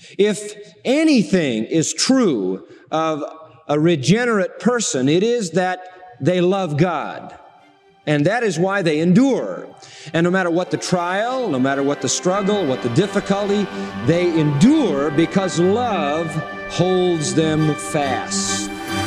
If anything is true of a regenerate person, it is that they love God. And that is why they endure. And no matter what the trial, no matter what the struggle, what the difficulty, they endure because love holds them fast.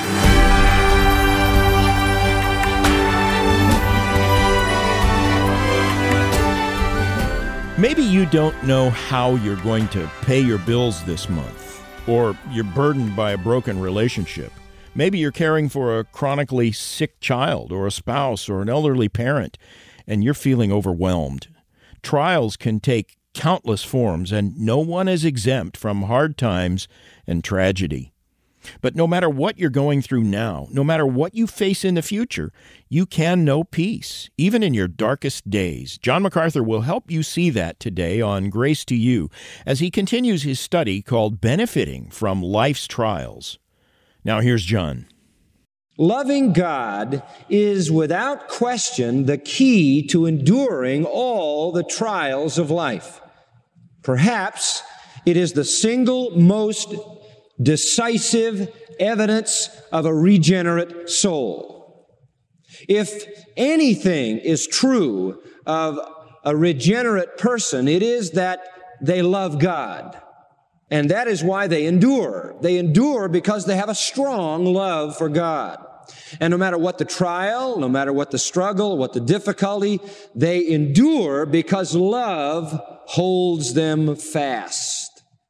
Maybe you don't know how you're going to pay your bills this month, or you're burdened by a broken relationship. Maybe you're caring for a chronically sick child or a spouse or an elderly parent, and you're feeling overwhelmed. Trials can take countless forms, and no one is exempt from hard times and tragedy. But no matter what you're going through now, no matter what you face in the future, you can know peace, even in your darkest days. John MacArthur will help you see that today on Grace to You as he continues his study called Benefiting from Life's Trials. Now here's John. Loving God is without question the key to enduring all the trials of life. Perhaps it is the single most decisive evidence of a regenerate soul. If anything is true of a regenerate person, it is that they love God. And that is why they endure. They endure because they have a strong love for God. And no matter what the trial, no matter what the struggle, what the difficulty, they endure because love holds them fast.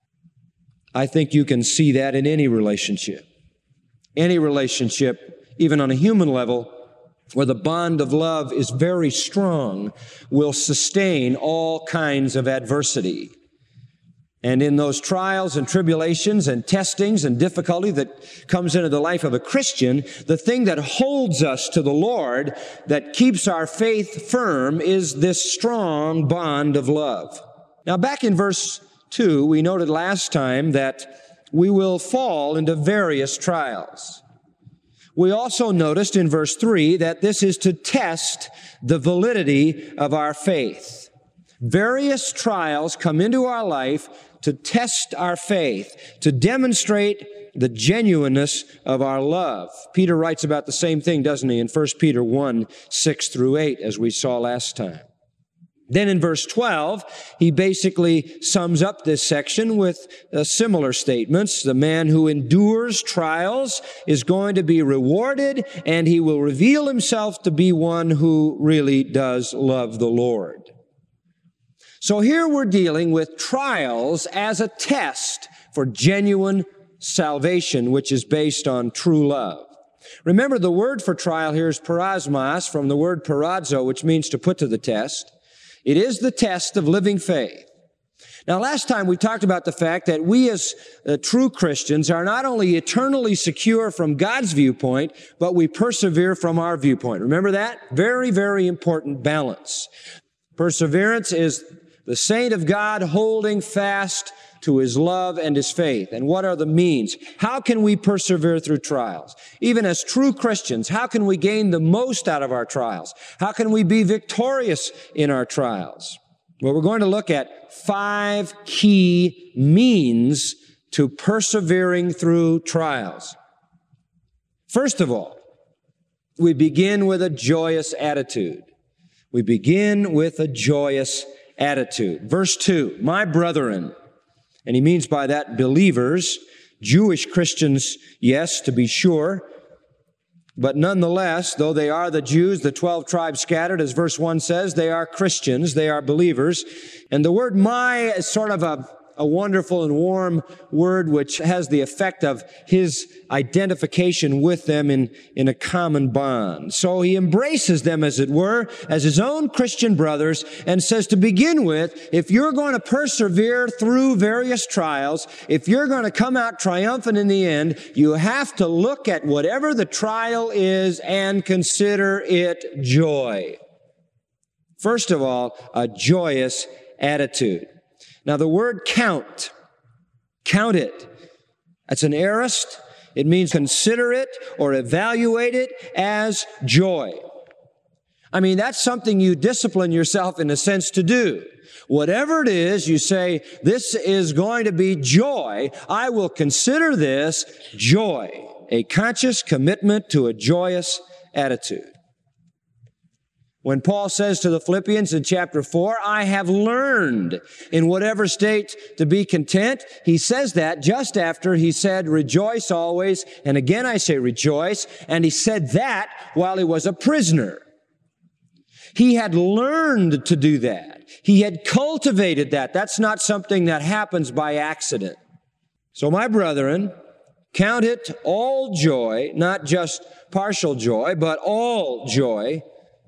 I think you can see that in any relationship. Any relationship, even on a human level, where the bond of love is very strong, will sustain all kinds of adversity. And in those trials and tribulations and testings and difficulty that comes into the life of a Christian, the thing that holds us to the Lord, that keeps our faith firm, is this strong bond of love. Now, back in verse 2, we noted last time that we will fall into various trials. We also noticed in verse 3 that this is to test the validity of our faith. Various trials come into our life to test our faith, to demonstrate the genuineness of our love. Peter writes about the same thing, doesn't he, in 1 Peter 1, 6 through 8, as we saw last time. Then in verse 12, he basically sums up this section with similar statements. The man who endures trials is going to be rewarded, and he will reveal himself to be one who really does love the Lord. So here we're dealing with trials as a test for genuine salvation, which is based on true love. Remember, the word for trial here is parasmos, from the word parazo, which means to put to the test. It is the test of living faith. Now, last time we talked about the fact that we as true Christians are not only eternally secure from God's viewpoint, but we persevere from our viewpoint. Remember that? Very, very important balance. Perseverance is the saint of God holding fast to his love and his faith. And what are the means? How can we persevere through trials? Even as true Christians, how can we gain the most out of our trials? How can we be victorious in our trials? Well, we're going to look at 5 key means to persevering through trials. First of all, we begin with a joyous attitude. We begin with a joyous attitude. Verse 2, my brethren, and he means by that believers, Jewish Christians, yes, to be sure, but nonetheless, though they are the Jews, the 12 tribes scattered, as verse 1 says, they are Christians, they are believers. And the word my is sort of a wonderful and warm word which has the effect of his identification with them in a common bond. So he embraces them, as it were, as his own Christian brothers, and says, to begin with, if you're going to persevere through various trials, if you're going to come out triumphant in the end, you have to look at whatever the trial is and consider it joy. First of all, a joyous attitude. Now, the word count it. That's an aorist. It means consider it or evaluate it as joy. I mean, that's something you discipline yourself in a sense to do. Whatever it is, you say, this is going to be joy. I will consider this joy, a conscious commitment to a joyous attitude. When Paul says to the Philippians in chapter 4, I have learned in whatever state to be content, he says that just after he said, rejoice always. And again, I say rejoice. And he said that while he was a prisoner. He had learned to do that. He had cultivated that. That's not something that happens by accident. So my brethren, count it all joy, not just partial joy, but all joy,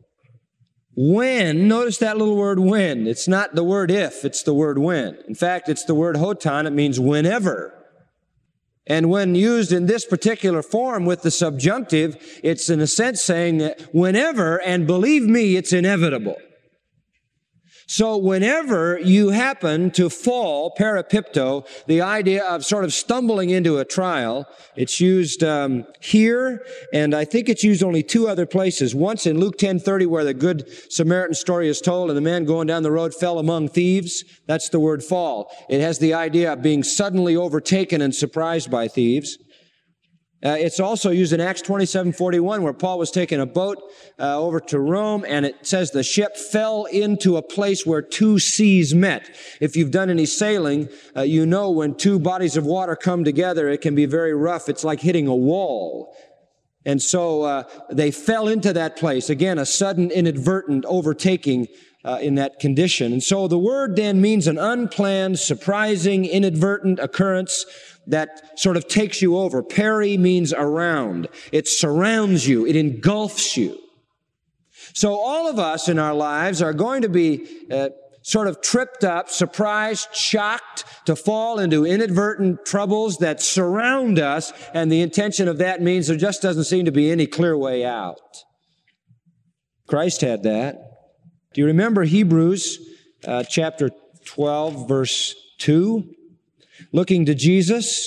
when, notice that little word when. It's not the word if, it's the word when. In fact, it's the word hotan. It means whenever. And when used in this particular form with the subjunctive, it's in a sense saying that whenever, and believe me, it's inevitable. So whenever you happen to fall, parapipto, the idea of sort of stumbling into a trial, it's used here, and I think it's used only two other places. Once in Luke 10:30, where the Good Samaritan story is told, and the man going down the road fell among thieves. That's the word fall. It has the idea of being suddenly overtaken and surprised by thieves. It's also used in Acts 27:41, where Paul was taking a boat over to Rome, and it says the ship fell into a place where two seas met. If you've done any sailing, you know when two bodies of water come together, it can be very rough. It's like hitting a wall. And so they fell into that place. Again, a sudden, inadvertent overtaking in that condition. And so the word then means an unplanned, surprising, inadvertent occurrence that sort of takes you over. Peri means around. It surrounds you. It engulfs you. So all of us in our lives are going to be sort of tripped up, surprised, shocked to fall into inadvertent troubles that surround us, and the intention of that means there just doesn't seem to be any clear way out. Christ had that. Do you remember Hebrews chapter 12, verse 2? Looking to Jesus,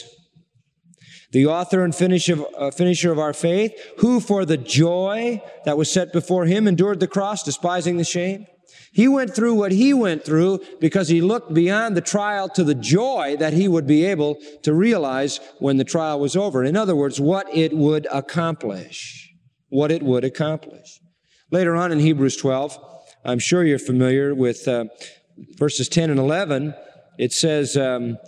the author and finisher of our faith, who for the joy that was set before him endured the cross, despising the shame. He went through what he went through because he looked beyond the trial to the joy that he would be able to realize when the trial was over. In other words, what it would accomplish. What it would accomplish. Later on in Hebrews 12, I'm sure you're familiar with verses 10 and 11. It says,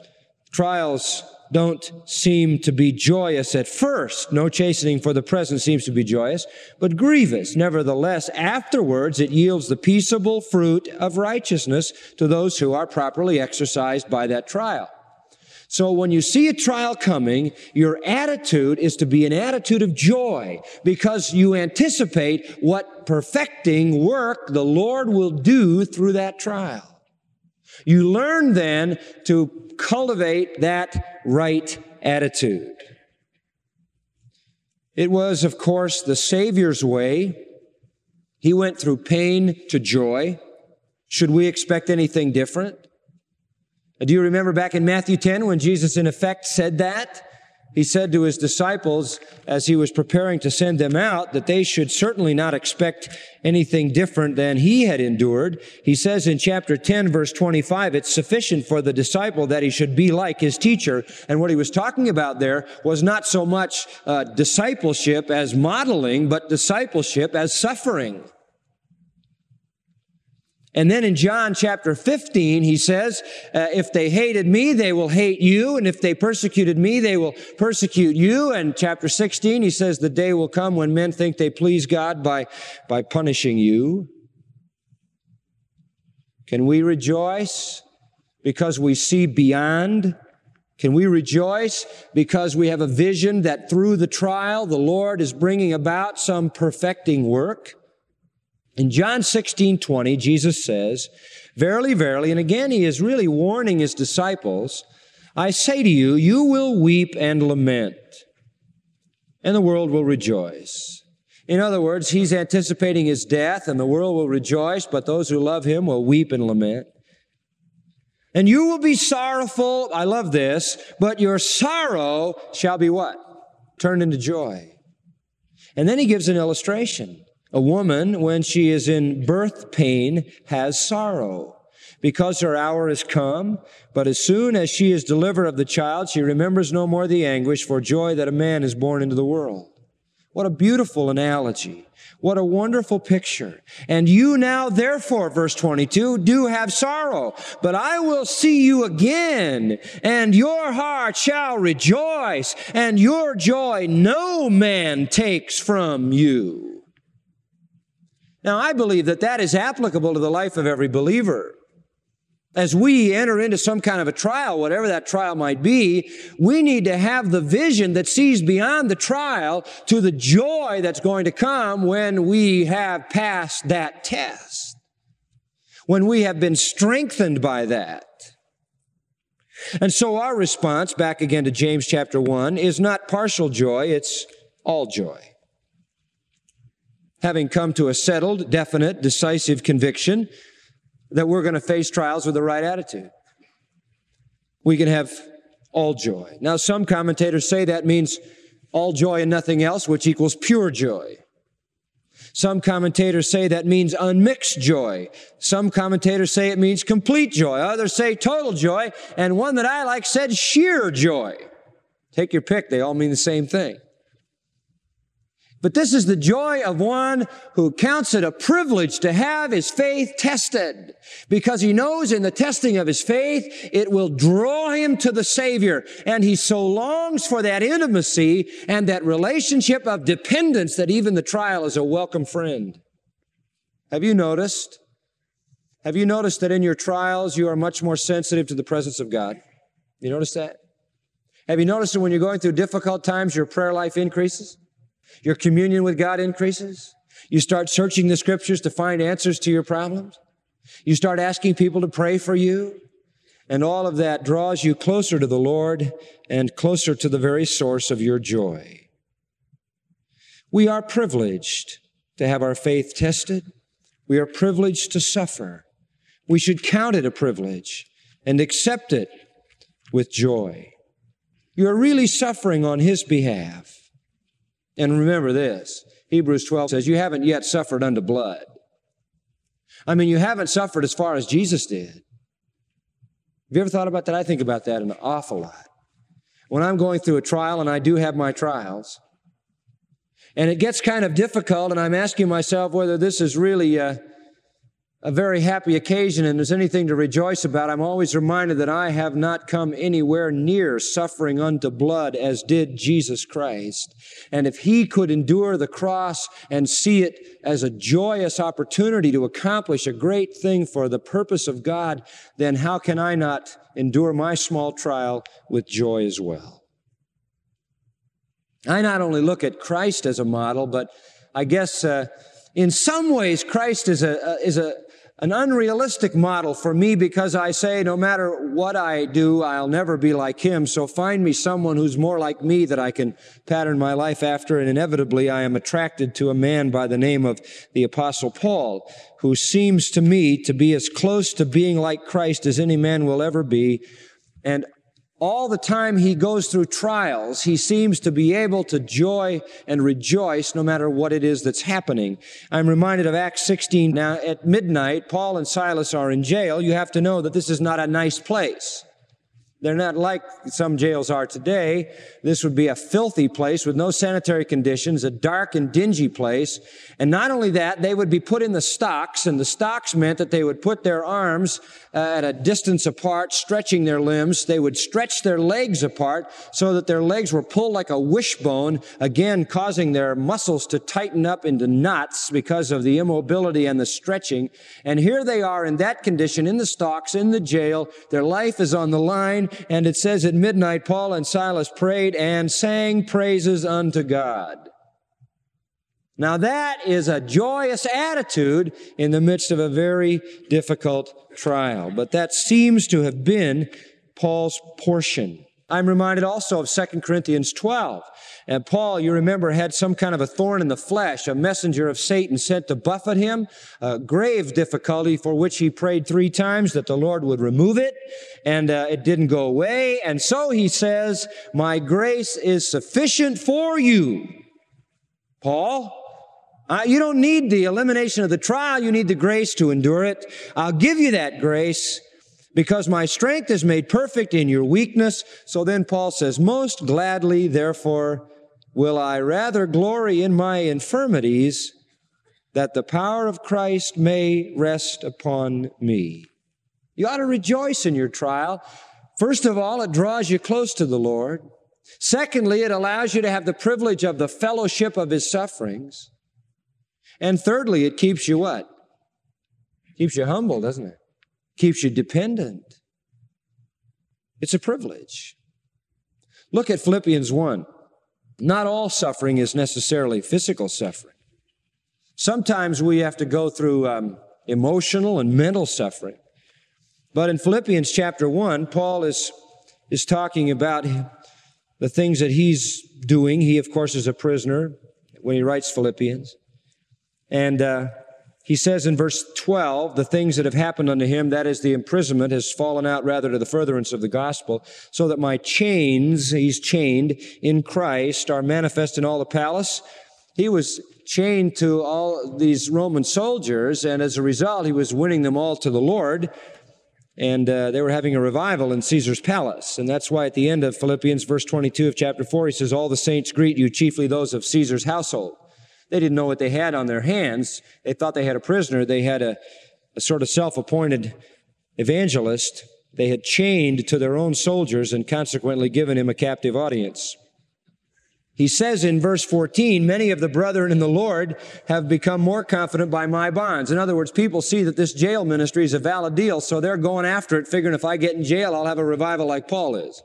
trials don't seem to be joyous at first. No chastening for the present seems to be joyous, but grievous. Nevertheless, afterwards it yields the peaceable fruit of righteousness to those who are properly exercised by that trial. So when you see a trial coming, your attitude is to be an attitude of joy because you anticipate what perfecting work the Lord will do through that trial. You learn then to cultivate that right attitude. It was, of course, the Savior's way. He went through pain to joy. Should we expect anything different? Do you remember back in Matthew 10 when Jesus in effect said that? He said to his disciples as he was preparing to send them out that they should certainly not expect anything different than he had endured. He says in chapter 10, verse 25, it's sufficient for the disciple that he should be like his teacher. And what he was talking about there was not so much discipleship as modeling, but discipleship as suffering. And then in John chapter 15, he says, if they hated me, they will hate you. And if they persecuted me, they will persecute you. And chapter 16, he says, the day will come when men think they please God by punishing you. Can we rejoice because we see beyond? Can we rejoice because we have a vision that through the trial, the Lord is bringing about some perfecting work? In John 16:20, Jesus says, verily, verily, and again he is really warning his disciples, I say to you, you will weep and lament, and the world will rejoice. In other words, he's anticipating his death, and the world will rejoice, but those who love him will weep and lament. And you will be sorrowful, I love this, but your sorrow shall be what? Turned into joy. And then he gives an illustration. A woman, when she is in birth pain, has sorrow, because her hour is come. But as soon as she is delivered of the child, she remembers no more the anguish for joy that a man is born into the world. What a beautiful analogy. What a wonderful picture. And you now, therefore, verse 22, do have sorrow, but I will see you again, and your heart shall rejoice, and your joy no man takes from you. Now, I believe that that is applicable to the life of every believer. As we enter into some kind of a trial, whatever that trial might be, we need to have the vision that sees beyond the trial to the joy that's going to come when we have passed that test, when we have been strengthened by that. And so our response, back again to James chapter 1, is not partial joy, it's all joy. Having come to a settled, definite, decisive conviction that we're going to face trials with the right attitude, we can have all joy. Now, some commentators say that means all joy and nothing else, which equals pure joy. Some commentators say that means unmixed joy. Some commentators say it means complete joy. Others say total joy. And one that I like said sheer joy. Take your pick. They all mean the same thing. But this is the joy of one who counts it a privilege to have his faith tested, because he knows in the testing of his faith, it will draw him to the Savior. And he so longs for that intimacy and that relationship of dependence that even the trial is a welcome friend. Have you noticed? Have you noticed that in your trials, you are much more sensitive to the presence of God? You notice that? Have you noticed that when you're going through difficult times, your prayer life increases? Your communion with God increases. You start searching the Scriptures to find answers to your problems. You start asking people to pray for you. And all of that draws you closer to the Lord and closer to the very source of your joy. We are privileged to have our faith tested. We are privileged to suffer. We should count it a privilege and accept it with joy. You're really suffering on His behalf. And remember this, Hebrews 12 says, you haven't yet suffered unto blood. I mean, you haven't suffered as far as Jesus did. Have you ever thought about that? I think about that an awful lot. When I'm going through a trial, and I do have my trials, and it gets kind of difficult, and I'm asking myself whether this is really a very happy occasion and there's anything to rejoice about, I'm always reminded that I have not come anywhere near suffering unto blood as did Jesus Christ. And if He could endure the cross and see it as a joyous opportunity to accomplish a great thing for the purpose of God, then how can I not endure my small trial with joy as well? I not only look at Christ as a model, but I guess in some ways Christ is an unrealistic model for me, because I say no matter what I do, I'll never be like Him. So find me someone who's more like me that I can pattern my life after. And inevitably, I am attracted to a man by the name of the Apostle Paul, who seems to me to be as close to being like Christ as any man will ever be. And all the time he goes through trials, he seems to be able to joy and rejoice no matter what it is that's happening. I'm reminded of Acts 16. Now, at midnight, Paul and Silas are in jail. You have to know that this is not a nice place. They're not like some jails are today. This would be a filthy place with no sanitary conditions, a dark and dingy place. And not only that, they would be put in the stocks, and the stocks meant that they would put their arms at a distance apart, stretching their limbs. They would stretch their legs apart so that their legs were pulled like a wishbone, again causing their muscles to tighten up into knots because of the immobility and the stretching. And here they are in that condition, in the stocks, in the jail. Their life is on the line. And it says at midnight, Paul and Silas prayed and sang praises unto God. Now that is a joyous attitude in the midst of a very difficult trial. But that seems to have been Paul's portion. I'm reminded also of 2 Corinthians 12. And Paul, you remember, had some kind of a thorn in the flesh, a messenger of Satan sent to buffet him, a grave difficulty for which he prayed 3 times that the Lord would remove it, and it didn't go away. And so he says, my grace is sufficient for you, Paul, You don't need the elimination of the trial. You need the grace to endure it. I'll give you that grace because my strength is made perfect in your weakness. So then Paul says, most gladly, therefore, will I rather glory in my infirmities, that the power of Christ may rest upon me. You ought to rejoice in your trial. First of all, it draws you close to the Lord. Secondly, it allows you to have the privilege of the fellowship of His sufferings. And thirdly, it keeps you what? Keeps you humble, doesn't it? Keeps you dependent. It's a privilege. Look at Philippians 1. Not all suffering is necessarily physical suffering. Sometimes we have to go through emotional and mental suffering. But in Philippians chapter 1, Paul is talking about the things that he's doing. He, of course, is a prisoner when he writes Philippians. And he says in verse 12, the things that have happened unto him, that is the imprisonment, has fallen out rather to the furtherance of the gospel, so that my chains, he's chained in Christ, are manifest in all the palace. He was chained to all these Roman soldiers, and as a result, he was winning them all to the Lord. And they were having a revival in Caesar's palace. And that's why at the end of Philippians, verse 22 of chapter 4, he says, all the saints greet you, chiefly those of Caesar's household. They didn't know what they had on their hands. They thought they had a prisoner. They had a sort of self-appointed evangelist. They had chained to their own soldiers and consequently given him a captive audience. He says in verse 14, many of the brethren in the Lord have become more confident by my bonds. In other words, people see that this jail ministry is a valid deal, so they're going after it, figuring if I get in jail, I'll have a revival like Paul is.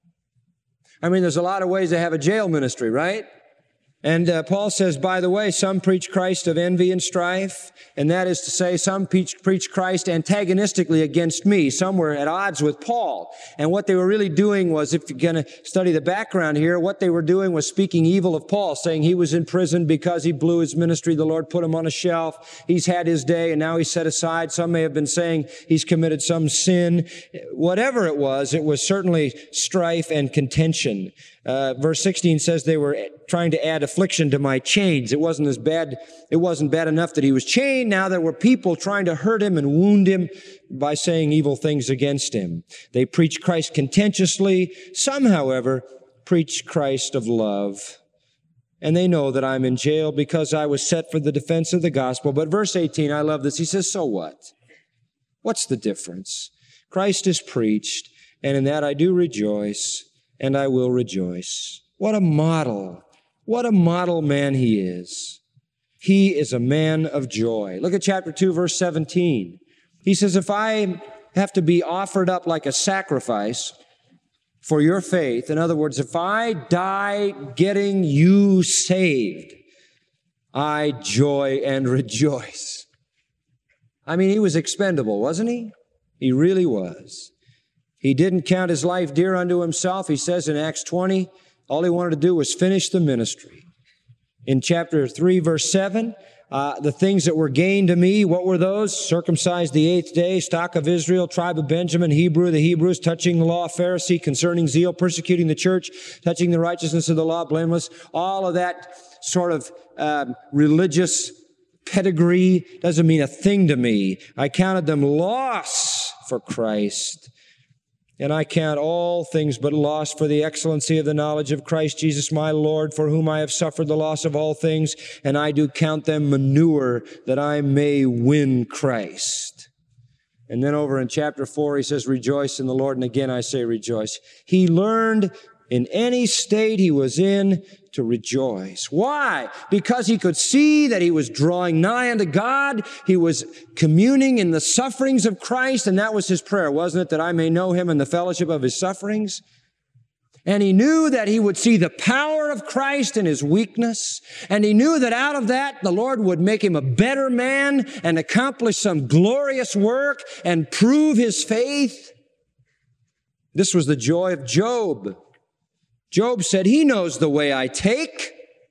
I mean, there's a lot of ways to have a jail ministry, right? And Paul says, by the way, some preach Christ of envy and strife, and that is to say, some preach Christ antagonistically against me. Some were at odds with Paul. And what they were really doing was, if you're going to study the background here, what they were doing was speaking evil of Paul, saying he was in prison because he blew his ministry. The Lord put him on a shelf. He's had his day, and now he's set aside. Some may have been saying he's committed some sin. Whatever it was certainly strife and contention. Verse 16 says they were trying to add affliction to my chains. It wasn't bad enough that he was chained. Now there were people trying to hurt him and wound him by saying evil things against him. They preach Christ contentiously. Some, however, preach Christ of love. And they know that I'm in jail because I was set for the defense of the gospel. But verse 18, I love this. He says, so what? What's the difference? Christ is preached, and in that I do rejoice. And I will rejoice. What a model. What a model man he is. He is a man of joy. Look at chapter 2, verse 17. He says, if I have to be offered up like a sacrifice for your faith, in other words, if I die getting you saved, I joy and rejoice. I mean, he was expendable, wasn't he? He really was. He didn't count his life dear unto himself. He says in Acts 20, all he wanted to do was finish the ministry. In chapter 3, verse 7, the things that were gained to me, what were those? Circumcised the 8th day, stock of Israel, tribe of Benjamin, Hebrew, the Hebrews, touching the law, Pharisee, concerning zeal, persecuting the church, touching the righteousness of the law, blameless. All of that sort of religious pedigree doesn't mean a thing to me. I counted them loss for Christ. And I count all things but loss for the excellency of the knowledge of Christ Jesus my Lord, for whom I have suffered the loss of all things, and I do count them manure that I may win Christ. And then over in chapter 4, he says, rejoice in the Lord. And again, I say rejoice. He learned in any state he was in to rejoice. Why? Because he could see that he was drawing nigh unto God. He was communing in the sufferings of Christ, and that was his prayer, wasn't it? That I may know him in the fellowship of his sufferings. And he knew that he would see the power of Christ in his weakness. And he knew that out of that, the Lord would make him a better man and accomplish some glorious work and prove his faith. This was the joy of Job. Job said, he knows the way I take.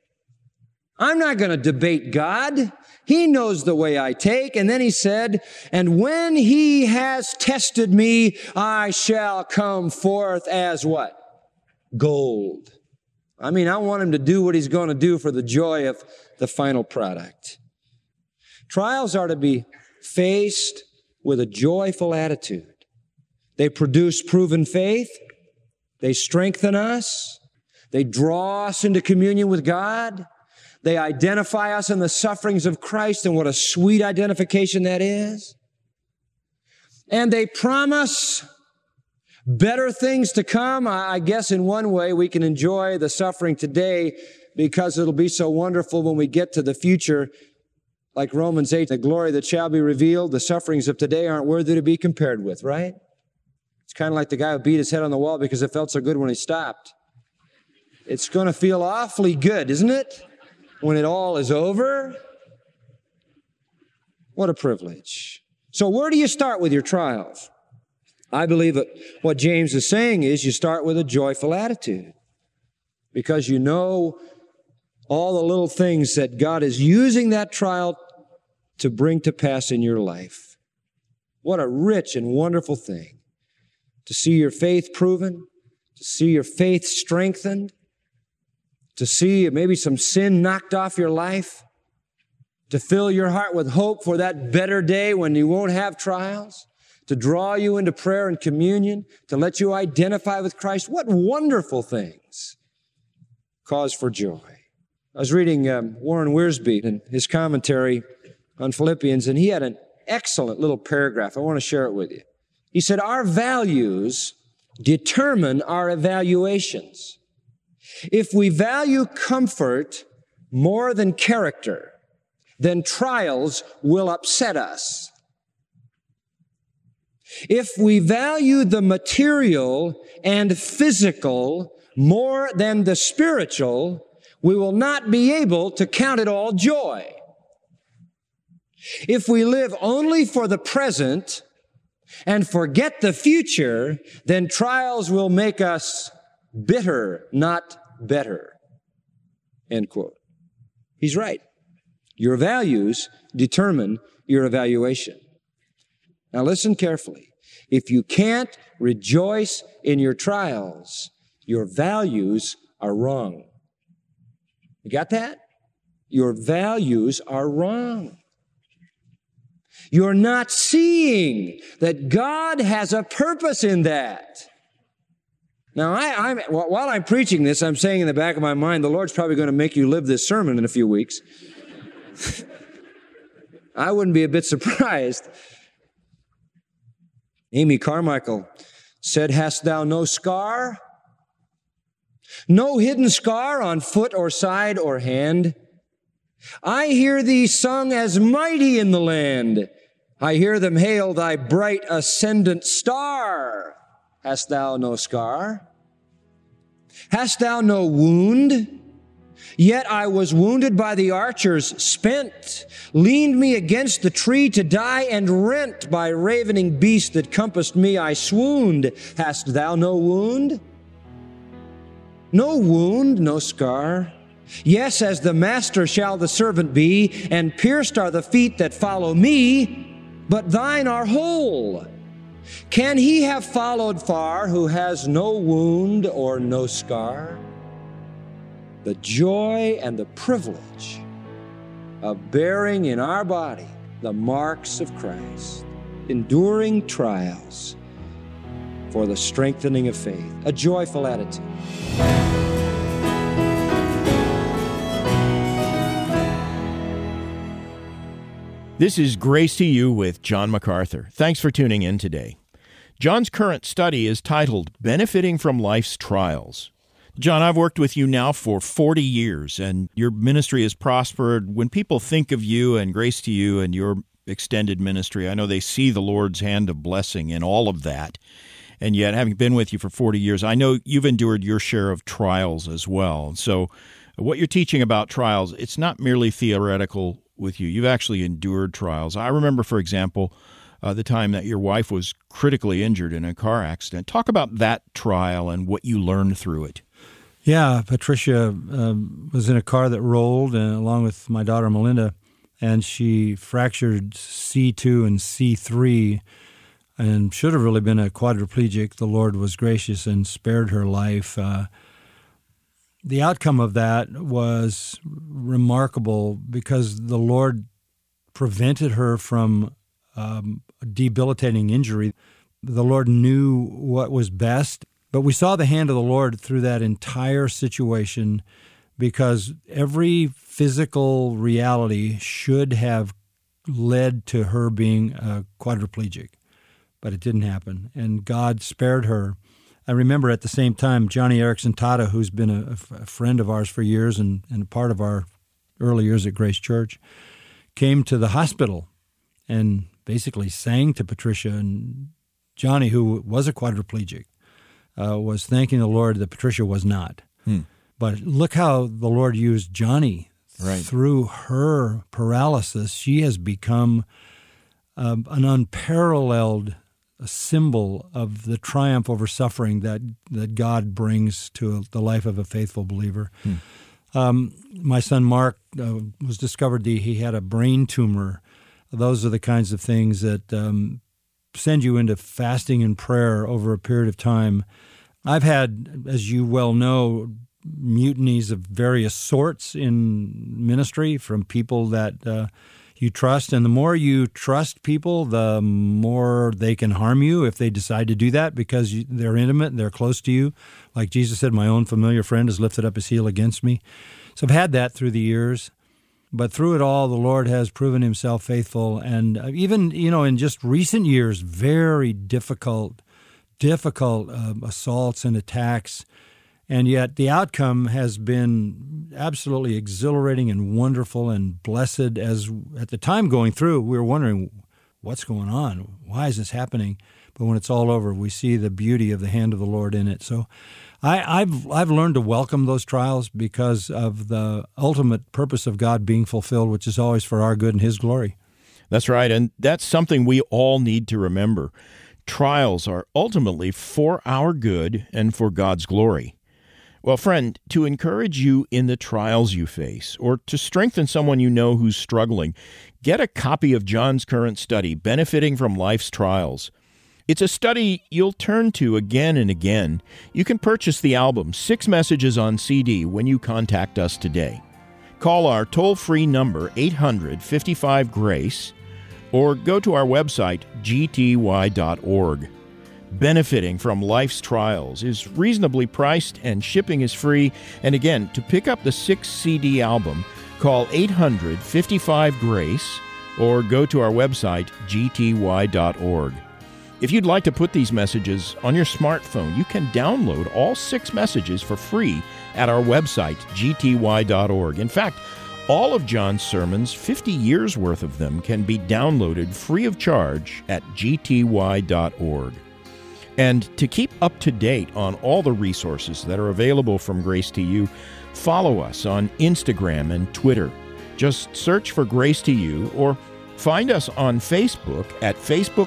I'm not going to debate God. He knows the way I take. And then he said, and when he has tested me, I shall come forth as what? Gold. I mean, I want him to do what he's going to do for the joy of the final product. Trials are to be faced with a joyful attitude. They produce proven faith. They strengthen us. They draw us into communion with God. They identify us in the sufferings of Christ, and what a sweet identification that is. And they promise better things to come. I guess in one way we can enjoy the suffering today because it'll be so wonderful when we get to the future. Like Romans 8, the glory that shall be revealed, the sufferings of today aren't worthy to be compared with, right? It's kind of like the guy who beat his head on the wall because it felt so good when he stopped. It's going to feel awfully good, isn't it? When it all is over. What a privilege. So where do you start with your trials? I believe that what James is saying is you start with a joyful attitude because you know all the little things that God is using that trial to bring to pass in your life. What a rich and wonderful thing to see your faith proven, to see your faith strengthened, to see maybe some sin knocked off your life, to fill your heart with hope for that better day when you won't have trials, to draw you into prayer and communion, to let you identify with Christ. What wonderful things. Cause for joy. I was reading Warren Wiersbe in his commentary on Philippians, and he had an excellent little paragraph. I want to share it with you. He said, our values determine our evaluations. If we value comfort more than character, then trials will upset us. If we value the material and physical more than the spiritual, we will not be able to count it all joy. If we live only for the present and forget the future, then trials will make us bitter, not better. End quote. He's right. Your values determine your evaluation. Now listen carefully. If you can't rejoice in your trials, your values are wrong. You got that? Your values are wrong. You're not seeing that God has a purpose in that. Now, while I'm preaching this, I'm saying in the back of my mind, the Lord's probably going to make you live this sermon in a few weeks. I wouldn't be a bit surprised. Amy Carmichael said, hast thou no scar? No hidden scar on foot or side or hand? I hear thee sung as mighty in the land. I hear them hail thy bright ascendant star. Hast thou no scar? Hast thou no wound? Yet I was wounded by the archers, spent, leaned me against the tree to die, and rent by ravening beasts that compassed me, I swooned. Hast thou no wound? No wound, no scar. Yes, as the master shall the servant be, and pierced are the feet that follow me, but thine are whole. Can he have followed far who has no wound or no scar? The joy and the privilege of bearing in our body the marks of Christ, enduring trials for the strengthening of faith, a joyful attitude. This is Grace to You with John MacArthur. Thanks for tuning in today. John's current study is titled Benefiting from Life's Trials. John, I've worked with you now for 40 years, and your ministry has prospered. When people think of you and Grace to You and your extended ministry, I know they see the Lord's hand of blessing in all of that. And yet, having been with you for 40 years, I know you've endured your share of trials as well. So what you're teaching about trials, it's not merely theoretical with you. You've actually endured trials. I remember, for example, the time that your wife was critically injured in a car accident. Talk about that trial and what you learned through it. Yeah, Patricia was in a car that rolled, along with my daughter Melinda, and she fractured C2 and C3 and should have really been a quadriplegic. The Lord was gracious and spared her life. the outcome of that was remarkable because the Lord prevented her from a debilitating injury. The Lord knew what was best, but we saw the hand of the Lord through that entire situation because every physical reality should have led to her being a quadriplegic, but it didn't happen, and God spared her. I remember at the same time, Johnny Erickson Tata, who's been a friend of ours for years and a part of our early years at Grace Church, came to the hospital and basically sang to Patricia. And Johnny, who was a quadriplegic, was thanking the Lord that Patricia was not. But look how the Lord used Johnny. Right. Through her paralysis. She has become an unparalleled symbol of the triumph over suffering that God brings to the life of a faithful believer. My son Mark was discovered he had a brain tumor. Those are the kinds of things that send you into fasting and prayer over a period of time. I've had, as you well know, mutinies of various sorts in ministry from people that you trust. And the more you trust people, the more they can harm you if they decide to do that because they're intimate and they're close to you. Like Jesus said, my own familiar friend has lifted up his heel against me. So I've had that through the years. But through it all, the Lord has proven himself faithful. And even, in just recent years, very difficult assaults and attacks. And yet the outcome has been absolutely exhilarating and wonderful and blessed. As at the time going through, we were wondering, what's going on? Why is this happening? But when it's all over, we see the beauty of the hand of the Lord in it. So I've learned to welcome those trials because of the ultimate purpose of God being fulfilled, which is always for our good and his glory. That's right, and that's something we all need to remember. Trials are ultimately for our good and for God's glory. Well, friend, to encourage you in the trials you face or to strengthen someone you know who's struggling, get a copy of John's current study, Benefiting from Life's Trials. It's a study you'll turn to again and again. You can purchase the album, 6 Messages on CD, when you contact us today. Call our toll-free number, 800-55-GRACE, or go to our website, gty.org. Benefiting from Life's Trials is reasonably priced and shipping is free. And again, to pick up the 6-CD album, call 800-55-GRACE or go to our website, gty.org. If you'd like to put these messages on your smartphone, you can download all 6 messages for free at our website, gty.org. In fact, all of John's sermons, 50 years worth of them, can be downloaded free of charge at gty.org. And to keep up to date on all the resources that are available from Grace to You, follow us on Instagram and Twitter. Just search for Grace to You or find us on Facebook at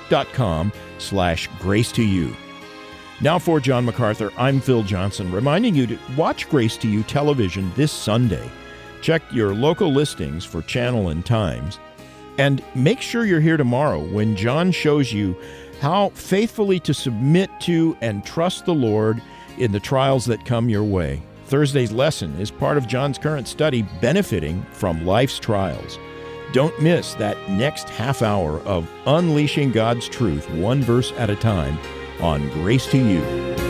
facebook.com/Grace to You. Now for John MacArthur, I'm Phil Johnson, reminding you to watch Grace to You television this Sunday. Check your local listings for channel and times. And make sure you're here tomorrow when John shows you how faithfully to submit to and trust the Lord in the trials that come your way. Thursday's lesson is part of John's current study, Benefiting from Life's Trials. Don't miss that next half hour of unleashing God's truth, one verse at a time, on Grace to You.